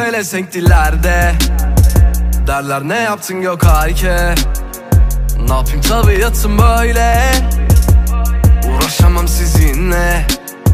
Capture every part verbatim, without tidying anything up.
Pelesenk dillerde derler ne yaptın yok ayke. Ne yapayım tabiatım böyle, uğraşamam sizinle.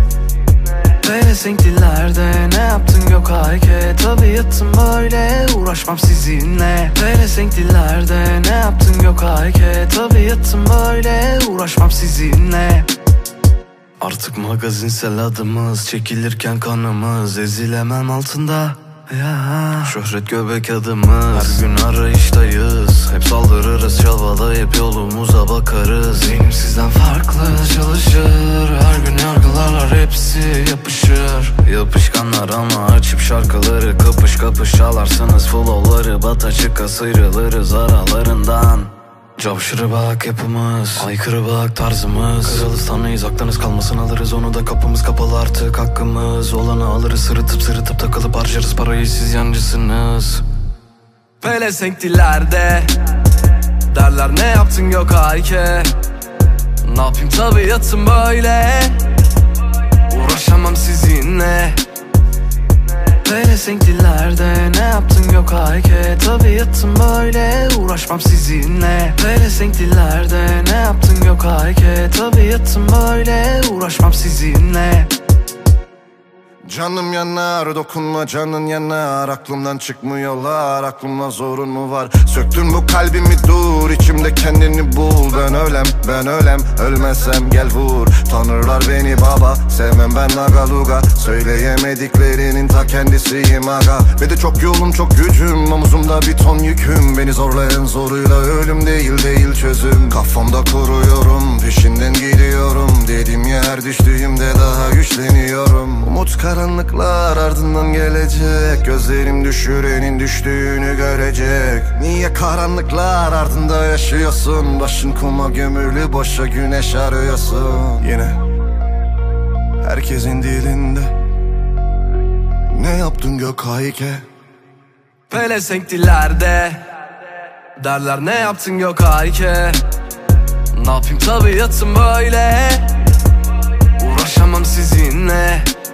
Pelesenk dillerde ne yaptın yok ayke. Tabiatım böyle, uğraşmam sizinle. Pelesenk dillerde ne yaptın yok ayke. Tabiatım böyle, uğraşmam sizinle. Artık magazinsel adımız, çekilirken kanımız, ezilemem altında ya. Şöhret göbek adımız, her gün arayıştayız. Hep saldırırız, çabalayıp yolumuza bakarız. Benim sizden farklı çalışır, her gün yargılarlar hepsi yapışır. Yapışkanlar ama açıp şarkıları kapış kapış çalarsınız. Flow'ları bata çıka sıyrılırız aralarından. Cavşırı bak yapımız, aykırı bak tarzımız. Kırılıstanlıyız, aklınız kalmasın alırız onu da, kapımız kapalı artık hakkımız. Olanı alırız, sırıtıp sırıtıp takılıp harcarız parayı, siz yancısınız. Pelesenk dillerde derler ne yaptın yok ayke. Ne yapayım tabiatım böyle, uğraşamam sizinle. Pelesenk dillerde ne yaptın yok ayke. Tabiatım böyle, uğraşmam sizinle. Pelesenk dillerde ne yaptın yok ayke. Tabiatım böyle, uğraşmam sizinle. Canım yanar, dokunma canın yanar. Aklımdan çıkmıyorlar, aklımda zorun mu var? Söktün bu kalbimi dur, içimde kendini bul. Ben ölem, ben ölem, ölmezsem gel vur. Tanırlar beni baba, sevmem ben nagaluga. Söyleyemediklerinin ta kendisiyim aga. Ve de çok yolum çok gücüm, omuzumda bir ton yüküm. Beni zorlayan zoruyla ölüm değil değil çözüm. Kafamda kuruyorum, peşinden gidiyorum. Dedim ya her düştüğümde daha güçleniyorum. Umut karanlıklar ardından gelecek. Gözlerim düşürenin düştüğünü görecek. Niye karanlıklar ardında yaşıyorsun? Başın kuma gömülü boşa güneş arıyorsun. Yine herkesin dilinde ne yaptın gök ayke. Pelesenk dillerde derler ne yaptın yok ayke. Ne yapayım tabiatım böyle, uğraşamam sizinle.